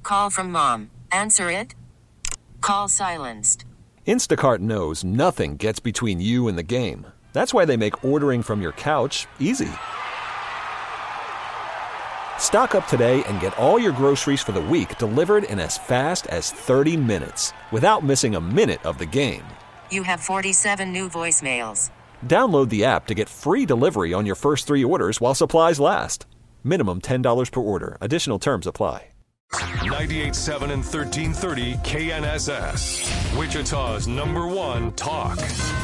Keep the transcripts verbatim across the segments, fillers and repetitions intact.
Call from mom. Answer it. Call silenced. Instacart knows nothing gets between you and the game. That's why they make ordering from your couch easy. Stock up today and get all your groceries for the week delivered in as fast as thirty minutes without missing a minute of the game. You have forty-seven new voicemails. Download the app to get free delivery on your first three orders while supplies last. Minimum ten dollars per order. Additional terms apply. ninety-eight point seven and thirteen thirty K N S S, Wichita's number one talk.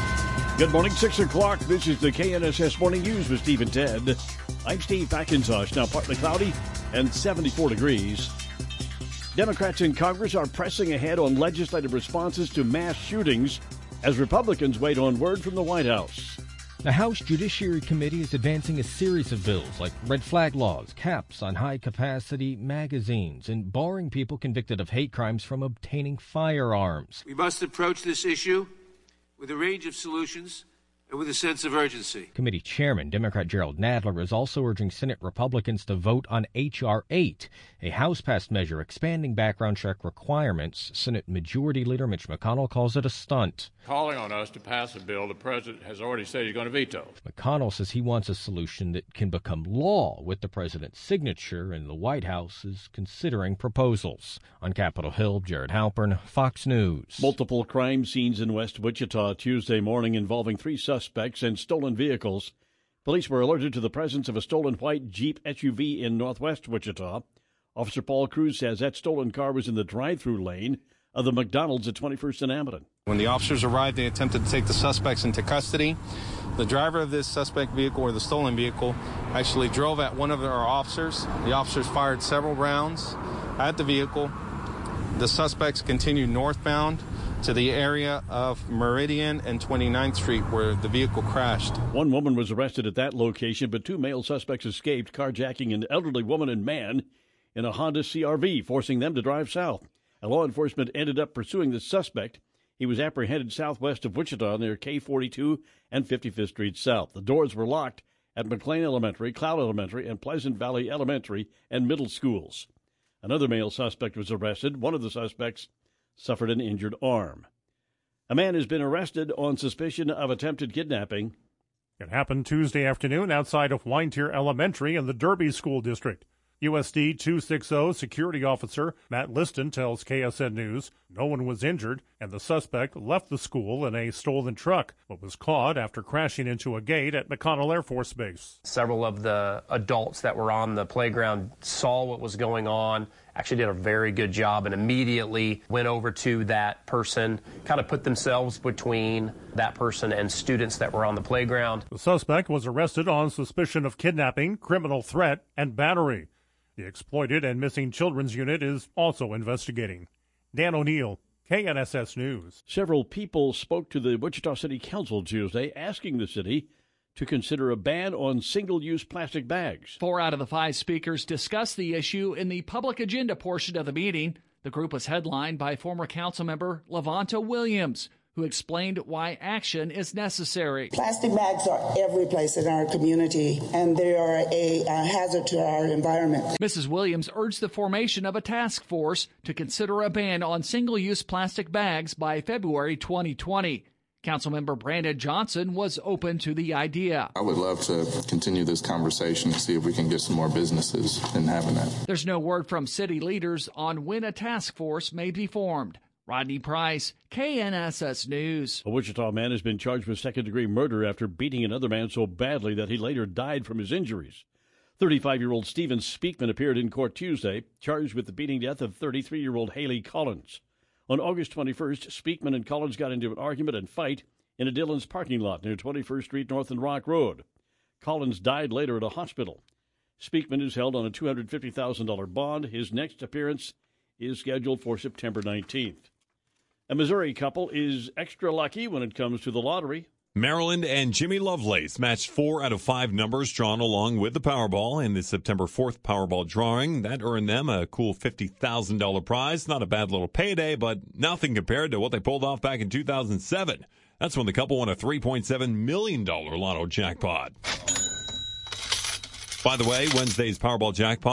Good morning, six o'clock. This is the K N S S Morning News with Steve and Ted. I'm Steve McIntosh, now partly cloudy and seventy-four degrees. Democrats in Congress are pressing ahead on legislative responses to mass shootings as Republicans wait on word from the White House. The House Judiciary Committee is advancing a series of bills like red flag laws, caps on high-capacity magazines, and barring people convicted of hate crimes from obtaining firearms. We must approach this issue with a range of solutions and with a sense of urgency. Committee Chairman, Democrat Gerald Nadler, is also urging Senate Republicans to vote on H R eight, a House-passed measure expanding background check requirements. Senate Majority Leader Mitch McConnell calls it a stunt. Calling on us to pass a bill the president has already said he's going to veto. McConnell says he wants a solution that can become law with the president's signature, and the White House is considering proposals. On Capitol Hill, Jared Halpern, Fox News. Multiple crime scenes in West Wichita Tuesday morning involving three suspects and stolen vehicles. Police were alerted to the presence of a stolen white Jeep S U V in northwest Wichita. Officer Paul Cruz says that stolen car was in the drive-through lane of the McDonald's at twenty-first and Amadon. When the officers arrived, they attempted to take the suspects into custody. The driver of this suspect vehicle, or the stolen vehicle, actually drove at one of our officers. The officers fired several rounds at the vehicle. The suspects continued northbound to the area of Meridian and twenty-ninth Street where the vehicle crashed. One woman was arrested at that location, but two male suspects escaped, carjacking an elderly woman and man in a Honda C R V, forcing them to drive south. And law enforcement ended up pursuing the suspect. He was apprehended southwest of Wichita near K forty-two and fifty-fifth Street South. The doors were locked at McLean Elementary, Cloud Elementary, and Pleasant Valley Elementary and middle schools. Another male suspect was arrested. One of the suspects suffered an injured arm. A man has been arrested on suspicion of attempted kidnapping. It happened Tuesday afternoon outside of Winetier Elementary in the Derby School District. U S D two sixty security officer Matt Liston tells K S N News no one was injured and the suspect left the school in a stolen truck, but was caught after crashing into a gate at McConnell Air Force Base. Several of the adults that were on the playground saw what was going on, actually did a very good job, and immediately went over to that person, kind of put themselves between that person and students that were on the playground. The suspect was arrested on suspicion of kidnapping, criminal threat, and battery. The Exploited and Missing Children's Unit is also investigating. Dan O'Neill, K N S S News. Several people spoke to the Wichita City Council Tuesday asking the city to consider a ban on single-use plastic bags. Four out of the five speakers discussed the issue in the public agenda portion of the meeting. The group was headlined by former council member Lavonta Williams, who explained why action is necessary. Plastic bags are every place in our community, and they are a, a hazard to our environment. Missus Williams urged the formation of a task force to consider a ban on single-use plastic bags by February twenty twenty. Councilmember Brandon Johnson was open to the idea. I would love to continue this conversation to see if we can get some more businesses in having that. There's no word from city leaders on when a task force may be formed. Rodney Price, K N S S News. A Wichita man has been charged with second-degree murder after beating another man so badly that he later died from his injuries. thirty-five-year-old Stephen Speakman appeared in court Tuesday, charged with the beating death of thirty-three-year-old Haley Collins. On August twenty-first, Speakman and Collins got into an argument and fight in a Dillon's parking lot near twenty-first Street North and Rock Road. Collins died later at a hospital. Speakman is held on a two hundred fifty thousand dollars bond. His next appearance is scheduled for September nineteenth. A Missouri couple is extra lucky when it comes to the lottery. Maryland and Jimmy Lovelace matched four out of five numbers drawn along with the Powerball in the September fourth Powerball drawing. That earned them a cool fifty thousand dollars prize. Not a bad little payday, but nothing compared to what they pulled off back in two thousand seven. That's when the couple won a three point seven million dollars lotto jackpot. By the way, Wednesday's Powerball jackpot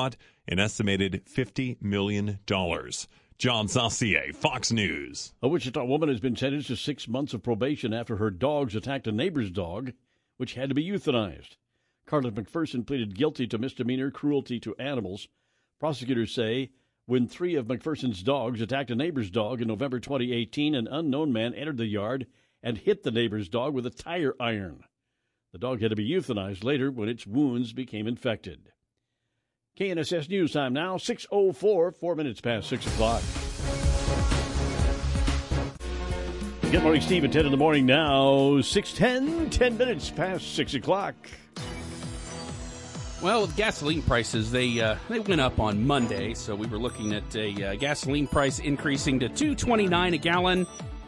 an estimated fifty million dollars. John Saucier, Fox News. A Wichita woman has been sentenced to six months of probation after her dogs attacked a neighbor's dog, which had to be euthanized. Carla McPherson pleaded guilty to misdemeanor cruelty to animals. Prosecutors say when three of McPherson's dogs attacked a neighbor's dog in November twenty eighteen, an unknown man entered the yard and hit the neighbor's dog with a tire iron. The dog had to be euthanized later when its wounds became infected. K N S S News Time now, six oh four, four minutes past six o'clock. Good morning, Steve and Ted in the morning now, six ten, ten minutes past six o'clock. Well, with gasoline prices, they uh, they went up on Monday, so we were looking at a uh, gasoline price increasing to two twenty-nine a gallon,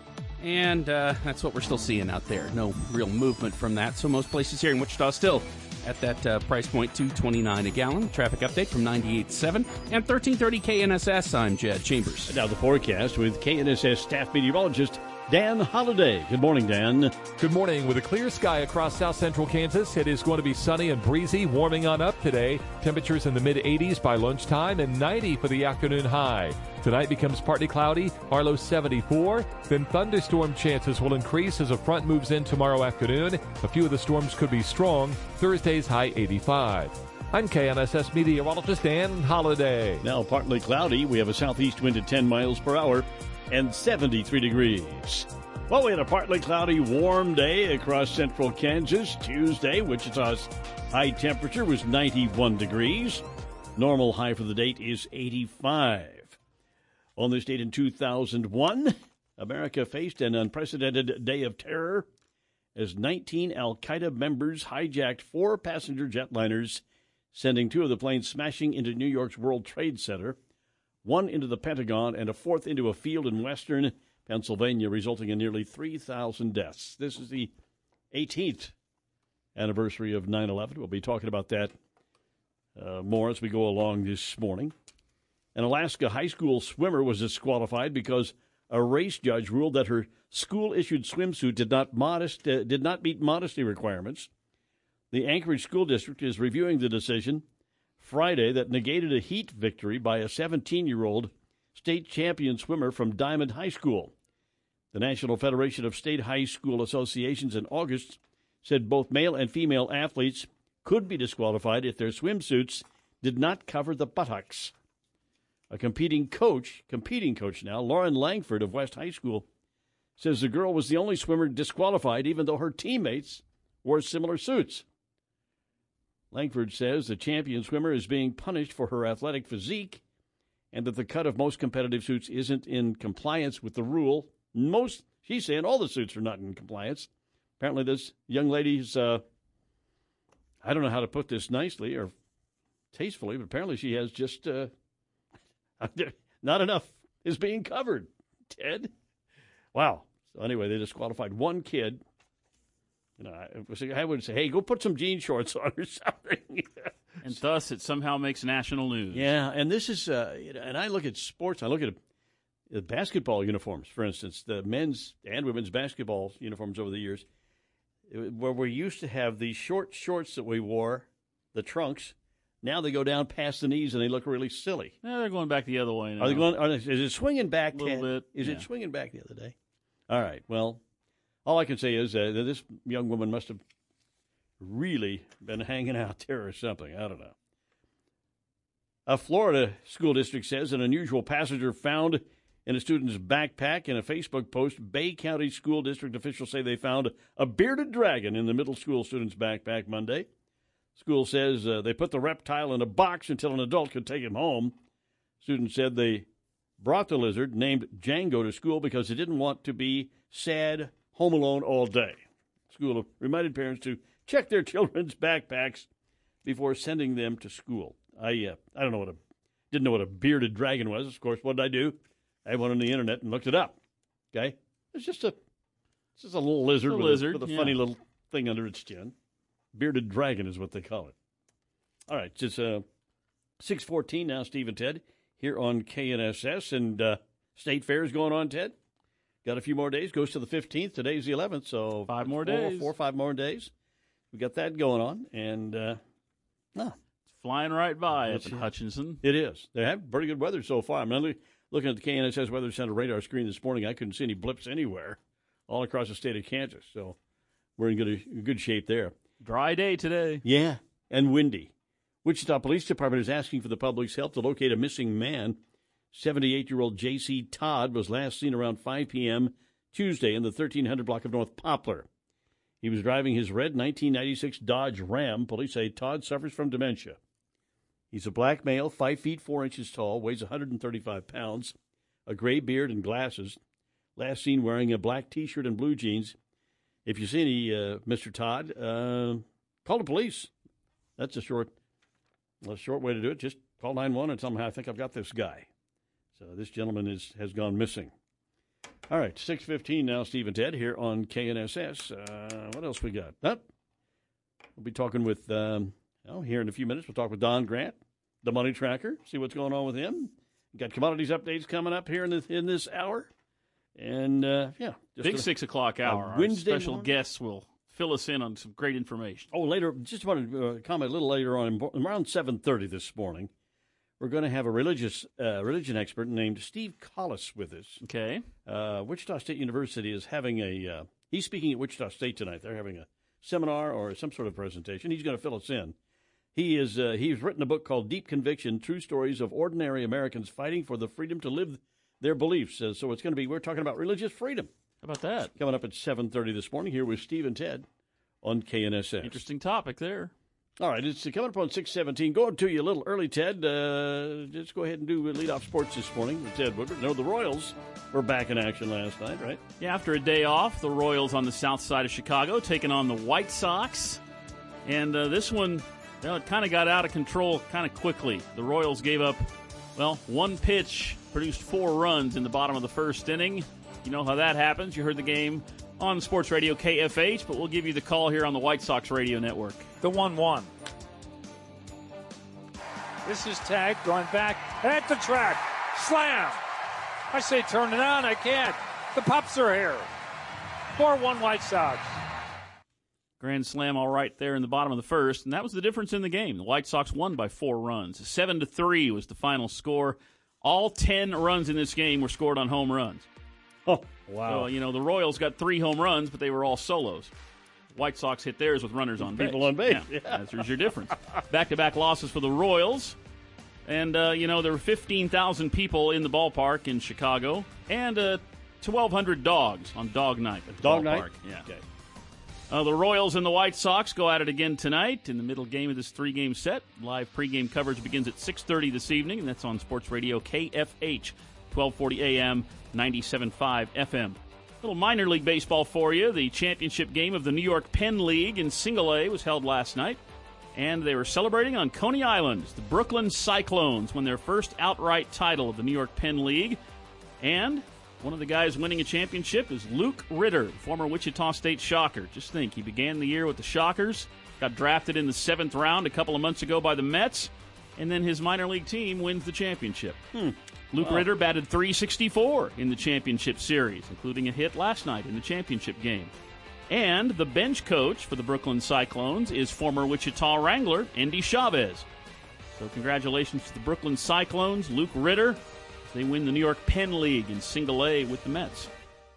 and uh, that's what we're still seeing out there. No real movement from that, so most places here in Wichita still at that uh, price point, two twenty-nine a gallon. Traffic update from ninety-eight point seven and thirteen thirty K N S S. I'm Jed Chambers. Now the forecast with K N S S staff meteorologist Dan Holliday. Good morning, Dan. Good morning. With a clear sky across south central Kansas, it is going to be sunny and breezy, warming on up today. Temperatures in the mid eighties by lunchtime and ninety for the afternoon high. Tonight becomes partly cloudy, our low seventy-four. Then thunderstorm chances will increase as a front moves in tomorrow afternoon. A few of the storms could be strong. Thursday's high eighty-five. I'm K N S S meteorologist Dan Holliday. Now partly cloudy. We have a southeast wind at ten miles per hour and seventy-three degrees. Well, we had a partly cloudy, warm day across central Kansas. Tuesday, Wichita's high temperature was ninety-one degrees. Normal high for the date is eighty-five. On this date in two thousand one, America faced an unprecedented day of terror as nineteen al-Qaeda members hijacked four passenger jetliners, sending two of the planes smashing into New York's World Trade Center, one into the Pentagon, and a fourth into a field in western Pennsylvania, resulting in nearly three thousand deaths. This is the eighteenth anniversary of nine eleven. We'll be talking about that uh, more as we go along this morning. An Alaska high school swimmer was disqualified because a race judge ruled that her school-issued swimsuit did not modest uh, did not meet modesty requirements. The Anchorage School District is reviewing the decision Friday that negated a heat victory by a seventeen-year-old state champion swimmer from Diamond High School. The National Federation of State High School Associations in August said both male and female athletes could be disqualified if their swimsuits did not cover the buttocks. A competing coach, competing coach now, Lauren Langford of West High School, says the girl was the only swimmer disqualified even though her teammates wore similar suits. Langford says the champion swimmer is being punished for her athletic physique and that the cut of most competitive suits isn't in compliance with the rule. Most, she's saying all the suits are not in compliance. Apparently this young lady's, uh, I don't know how to put this nicely or tastefully, but apparently she has just... Uh, not enough is being covered, Ted. Wow. So anyway, they disqualified one kid. You know, I would say, hey, go put some jean shorts on or something. And thus, it somehow makes national news. Yeah, and this is, uh, and I look at sports. I look at the basketball uniforms, for instance, the men's and women's basketball uniforms over the years, where we used to have these short shorts that we wore, the trunks. Now they go down past the knees and they look really silly. Yeah, they're going back the other way now. Are they going? Are they, is it swinging back? A little bit. Is yeah. it swinging back the other day? All right. Well, all I can say is uh, that this young woman must have really been hanging out there or something. I don't know. A Florida school district says an unusual passenger found in a student's backpack. In a Facebook post, Bay County School District officials say they found a bearded dragon in the middle school student's backpack Monday. School says uh, they put the reptile in a box until an adult could take him home. Students said they brought the lizard, named Django, to school because they didn't want to be sad, home alone all day. School reminded parents to check their children's backpacks before sending them to school. I uh, I don't know what a didn't know what a bearded dragon was. Of course, what did I do? I went on the internet and looked it up. Okay, it's just a it's just a little lizard, a with, lizard a, with a yeah. funny little thing under its chin. Bearded dragon is what they call it. All right, it's uh, six fourteen now, Steve and Ted, here on K N S S. And uh, State Fair is going on, Ted. Got a few more days. Goes to the fifteenth. Today's the eleventh, so five more four, days. Four or five more days. We got that going on. And, uh, no. It's flying right by up in Hutchinson. It is. They have pretty good weather so far. I'm looking at the K N S S Weather Center radar screen this morning. I couldn't see any blips anywhere all across the state of Kansas. So we're in good, good shape there. Dry day today. Yeah, and windy. Wichita Police Department is asking for the public's help to locate a missing man. seventy-eight-year-old J C Todd was last seen around five p.m. Tuesday in the thirteen hundred block of North Poplar. He was driving his red nineteen ninety-six Dodge Ram. Police say Todd suffers from dementia. He's a black male, five feet four inches tall, weighs one hundred thirty-five pounds, a gray beard and glasses. Last seen wearing a black T-shirt and blue jeans. If you see any, uh, Mister Todd, uh, call the police. That's a short, a short way to do it. Just call nine one one and tell them, I think I've got this guy. So this gentleman is has gone missing. All right, six fifteen now, Steve and Ted here on K N S S. Uh, what else we got? Oh, we'll be talking with, um, well, here in a few minutes, we'll talk with Don Grant, the money tracker, see what's going on with him. We've got commodities updates coming up here in, the, in this hour. And, uh, yeah. Just Big a, six o'clock hour. Our Wednesday special morning. guests will fill us in on some great information. Oh, later, just wanted to uh, comment a little later on, around seven thirty this morning. We're going to have a religious uh, religion expert named Steve Collis with us. Okay. Uh, Wichita State University is having a, uh, he's speaking at Wichita State tonight. They're having a seminar or some sort of presentation. He's going to fill us in. He is, uh, he's written a book called Deep Conviction, True Stories of Ordinary Americans Fighting for the Freedom to Live Their Beliefs. Uh, so it's going to be, we're talking about religious freedom. How about that? Coming up at seven thirty this morning here with Steve and Ted on K N S S. Interesting topic there. All right, it's coming up on six seventeen. Going to you a little early, Ted. Uh, just go ahead and do leadoff sports this morning with Ted Woodward. No, the Royals were back in action last night, right? Yeah, after a day off, the Royals on the south side of Chicago taking on the White Sox. And uh, this one, well, it kind of got out of control kind of quickly. The Royals gave up, well, one pitch, produced four runs in the bottom of the first inning. You know how that happens. You heard the game on Sports Radio K F H, but we'll give you the call here on the White Sox radio network. The one one. This is Tag going back at the track. Slam. I say turn it on. I can't. The Pups are here. four one White Sox. Grand slam all right there in the bottom of the first, and that was the difference in the game. The White Sox won by four runs. Seven to three was the final score. All ten runs in this game were scored on home runs. Oh, wow. So, you know, the Royals got three home runs, but they were all solos. White Sox hit theirs with runners on base. People on base. Yeah, yeah. There's your difference. Back-to-back losses for the Royals. And, uh, you know, there were fifteen thousand people in the ballpark in Chicago and uh, twelve hundred dogs on Dog Night at the Dog ballpark. Night? Yeah. Okay. Uh, the Royals and the White Sox go at it again tonight in the middle game of this three-game set. Live pregame coverage begins at six thirty this evening, and that's on Sports Radio K F H, twelve forty A M, ninety-seven point five F M. A little minor league baseball for you. The championship game of the New York Penn League in Single A was held last night, and they were celebrating on Coney Island. The Brooklyn Cyclones won their first outright title of the New York Penn League, and one of the guys winning a championship is Luke Ritter, former Wichita State Shocker. Just think, he began the year with the Shockers, got drafted in the seventh round a couple of months ago by the Mets, and then his minor league team wins the championship. Hmm. Luke Wow. Ritter batted three sixty-four in the championship series, including a hit last night in the championship game. And the bench coach for the Brooklyn Cyclones is former Wichita Wrangler Andy Chavez. So congratulations to the Brooklyn Cyclones, Luke Ritter. They win the New York Penn League in Single A with the Mets.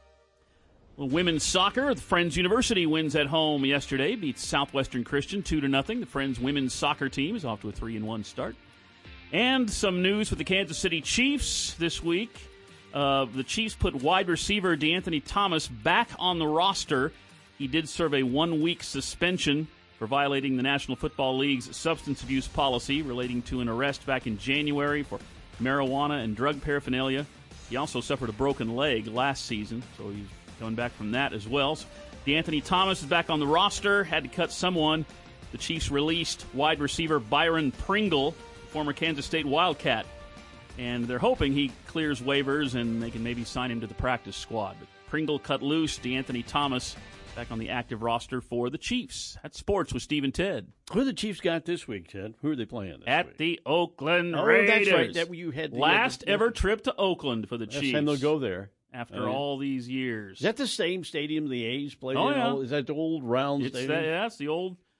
Well, women's soccer, the Friends University wins at home yesterday, beats Southwestern Christian two to nothing. The Friends women's soccer team is off to a three and one start. And some news with the Kansas City Chiefs this week. Uh, the Chiefs put wide receiver DeAnthony Thomas back on the roster. He did serve a one-week suspension for violating the National Football League's substance abuse policy relating to an arrest back in January for marijuana and drug paraphernalia. He also suffered a broken leg last season, so he's coming back from that as well. So DeAnthony Thomas is back on the roster, had to cut someone. The Chiefs released wide receiver Byron Pringle, former Kansas State Wildcat, and they're hoping he clears waivers and they can maybe sign him to the practice squad. But Pringle cut loose, DeAnthony Thomas back on the active roster for the Chiefs. That's sports with Steve and Ted. Who the Chiefs got this week, Ted? Who are they playing this At week? the Oakland Oh, Raiders. that's right. That you had the, Last uh, ever trip to Oakland for the Last Chiefs. time they'll go there. After Uh, all these years. Is that the same stadium the A's played Oh, in? yeah. Is that the old round It's stadium? that, yeah, it's the old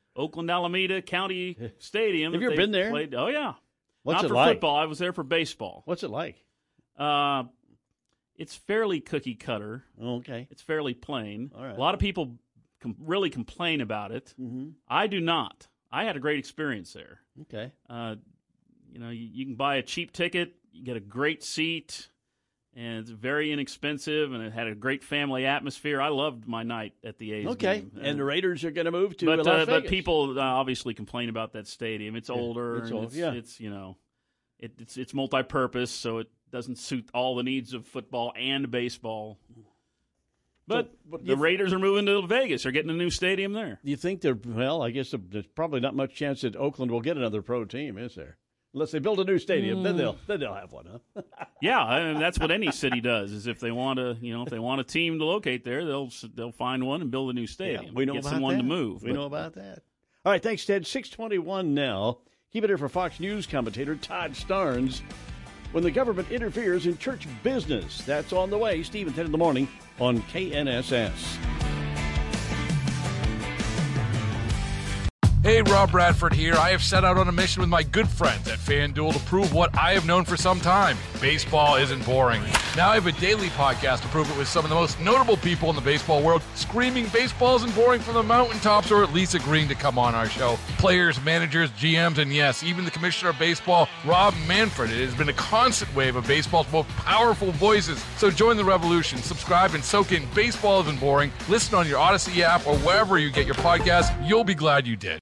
Oakland Alameda County Stadium. Have you ever been there? Played. Oh, yeah. What's Not it for like? football. I was there for baseball. What's it like? Uh, it's fairly cookie cutter. Okay. It's fairly plain. All right. A lot of people com- really complain about it. Mm-hmm. I do not. I had a great experience there. Okay. Uh, you know, you, you can buy a cheap ticket, you get a great seat, and it's very inexpensive, and it had a great family atmosphere. I loved my night at the A's Okay. game. And the Raiders are going to move to but, Las uh, Vegas. but people uh, obviously complain about that stadium. It's Yeah, older. it's and old, It's, yeah. it's, you know, it, it's it's multi-purpose, so it doesn't suit all the needs of football and baseball. But, So, but the you- Raiders are moving to Vegas. They're getting a new stadium there. Do you think they're, well, I guess there's probably not much chance that Oakland will get another pro team, is there? Unless they build a new stadium, then they'll then they'll have one, huh? Yeah, and that's what any city does. Is if they want to, you know, if they want a team to locate there, they'll they'll find one and build a new stadium. Yeah, we know get about someone that. to move. We But know about that. All right, thanks, Ted. six twenty-one now. Keep it here for Fox News commentator Todd Starnes. When the government interferes in church business, that's on the way. Steve and ten in the morning on K N S S. Hey, Rob Bradford here. I have set out on a mission with my good friends at FanDuel to prove what I have known for some time. Baseball isn't boring. Now I have a daily podcast to prove it with some of the most notable people in the baseball world, screaming baseball isn't boring from the mountaintops, or at least agreeing to come on our show. Players, managers, G Ms, and yes, even the commissioner of baseball, Rob Manfred. It has been a constant wave of baseball's most powerful voices. So join the revolution. Subscribe and soak in Baseball Isn't Boring. Listen on your Odyssey app or wherever you get your podcasts. You'll be glad you did.